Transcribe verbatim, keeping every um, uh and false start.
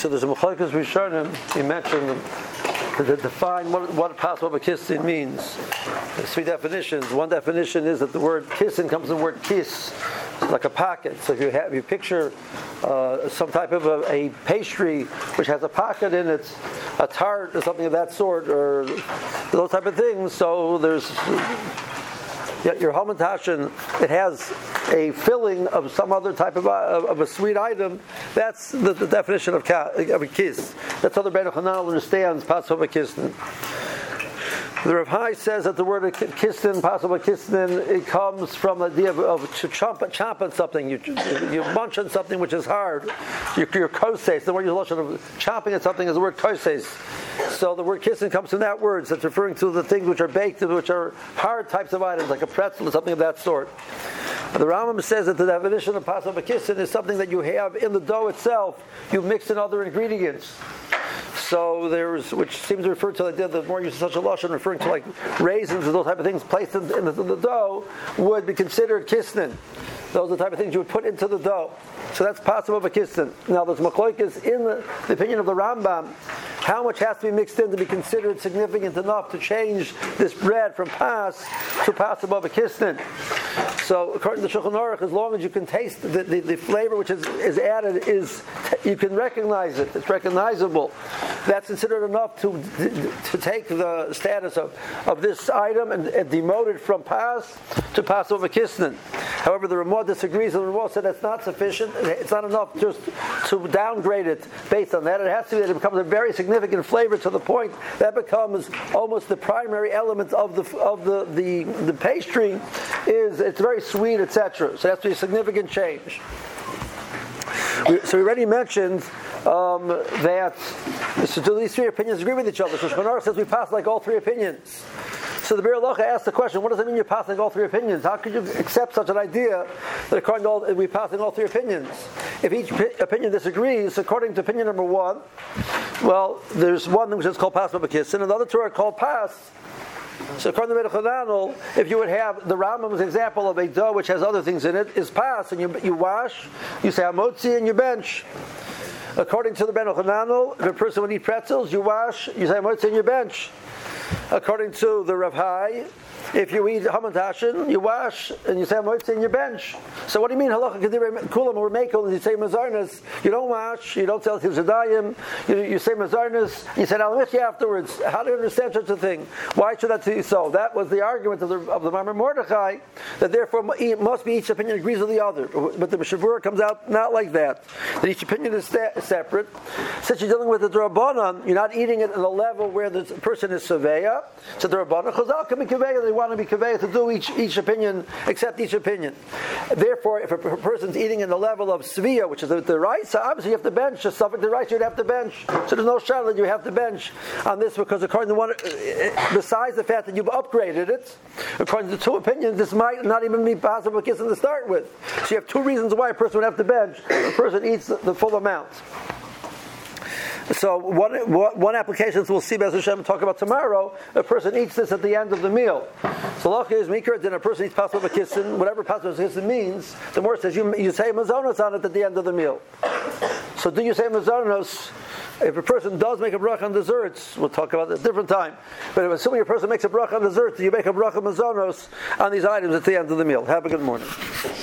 So there's a Mechalikas Rishonim. He mentioned to define what what possible kissin means. There's three definitions. One definition is that the word kissin comes from the word kiss, like a pocket. So if you have, you picture uh, some type of a, a pastry which has a pocket in it, a tart or something of that sort, or those type of things. So there's yeah, your hamantashen, it has a filling of some other type of, uh, of a sweet item. That's the, the definition of, ka, of a kiss. That's how the Rebbeinu Chananel understands Passover kisnin. The Rav Hai says that the word kisnin, Passover kisnin, it comes from the idea of, of to chomp, chomp on something. You, you munch on something which is hard. Your, your koses, the word you lotion of chomping at something is the word koses. So the word kissin comes from that word. So it's referring to the things which are baked, which are hard types of items, like a pretzel or something of that sort. The Rambam says that the definition of Passover kissin is something that you have in the dough itself. You mix in other ingredients. So there's, which seems to refer to the idea that more use of such a lashon, referring to like raisins and those type of things placed in, in, the, in the dough, would be considered kisnin. Those are the type of things you would put into the dough. So that's possible of a kisnin. Now there's machlokes in the, the opinion of the Rambam, how much has to be mixed in to be considered significant enough to change this bread from pas to possible of a kisnin. So according to Shulchan Aruch, as long as you can taste the, the, the flavor which is, is added, is you can recognize it. It's recognizable. That's considered enough to to take the status of, of this item and, and demote it from pas to pas over kisnin. However, the Ramah disagrees, and the Ramah said that's not sufficient. It's not enough just to downgrade it based on that. It has to be that it becomes a very significant flavor to the point that becomes almost the primary element of the of the the, the pastry. Is it's very sweet, et cetera. So it has to be a significant change. We, so we already mentioned um, that so do these three opinions agree with each other? So Shulchan Aruch says we pass like all three opinions. So the Biur Halacha asked the question, what does it mean you're passing all three opinions? How could you accept such an idea that according to all, we're passing all three opinions? If each opinion disagrees, according to opinion number one, well, there's one which is called pas b'kissin, and the other two are called pas. So according to Rebbeinu Chananel, if you would have the Rambam's example of a dough which has other things in it, is pas, and you, you wash, you say hamotzi, and you bench. According to the Rebbeinu Chananel, if a person would eat pretzels, you wash, you say hamotzi, and you bench. According to the Rav Hai, if you eat hamantashen, you wash and you say hamotzi in your bench. So what do you mean halacha kedivei kulam or mekel? And you say mazarnas, you don't wash, you don't tell tivzadayim, you, you say mazarnas, you say alamichi afterwards. How do you understand such a thing? Why should that be so? That was the argument of the of the Mamar Mordechai, that therefore must be each opinion agrees with the other. But the Mishavura comes out not like that. That each opinion is sta- separate. Since you're dealing with the Drabanan, you're not eating it at a level where the person is Saveya. So the Drabanan chazal can be Kaveya. They want to be Kaveya to do each each opinion, accept each opinion. Therefore, if a person's eating in the level of Sviyah, which is the, the rice, obviously you have to bench. Just suffix the rice, you'd have to bench. So there's no shot that you have to bench on this, because according to one, besides the fact that you've upgraded it, according to two opinions, this might not even be possible kissing to start with. So you have two reasons why a person would have to bench. A person eats the, the full amount. So one one application we'll see Be'ez Hashem talk about tomorrow. A person eats this at the end of the meal. So lacha is mikra. Then a person eats pasuk b'kissin, whatever pasuk b'kissin means. The more says you you say mazonos on it at the end of the meal. So do you say mazonos? If a person does make a bracha on desserts, we'll talk about it at a different time. But if assuming a person makes a bracha on desserts, you make a bracha mazonos on these items at the end of the meal. Have a good morning.